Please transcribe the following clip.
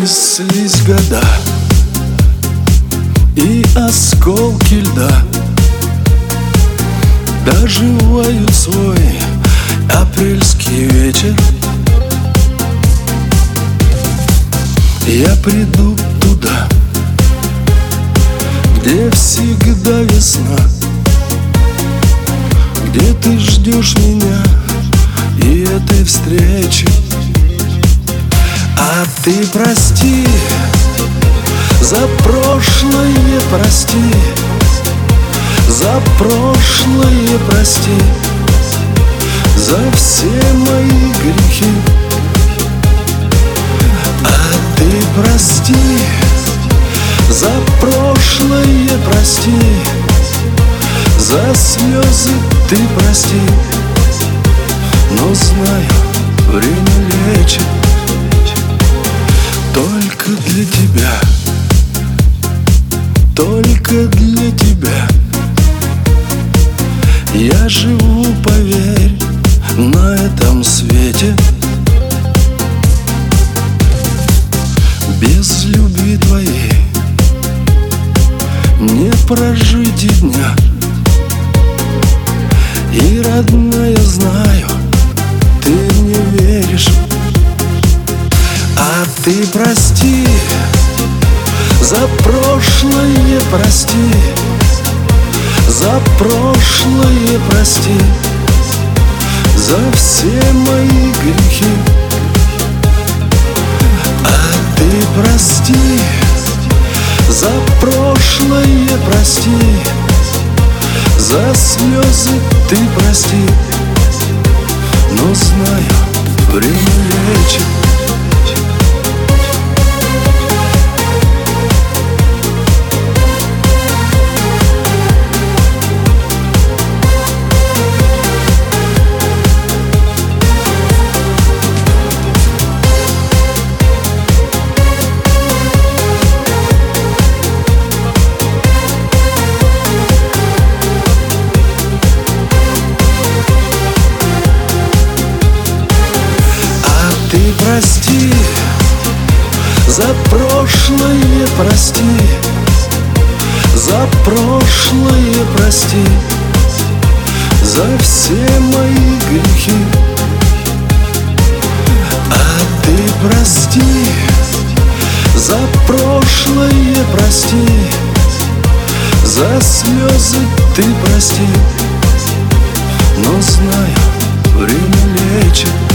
Пронеслись года и осколки льда доживают свой апрельский вечер. Я приду туда, где всегда весна, где ты ждешь меня и этой встречи. А ты прости, за прошлое прости, за прошлое прости, за все мои грехи. А ты прости, за прошлое прости, за слезы ты прости. Но знаю, время лечит. Только для тебя, только для тебя я живу, поверь, на этом свете. Без любви твоей не прожить и дня. И, родная, знаю, ты мне веришь. А ты прости, за прошлое прости, за прошлое прости, за все мои грехи. А ты прости, за прошлое прости, за слезы ты прости. Но знаю, время лечит. Ты прости, за прошлое прости, за прошлое прости, за все мои грехи. А ты прости, за прошлое прости, за слезы ты прости. Но знаю, время лечит.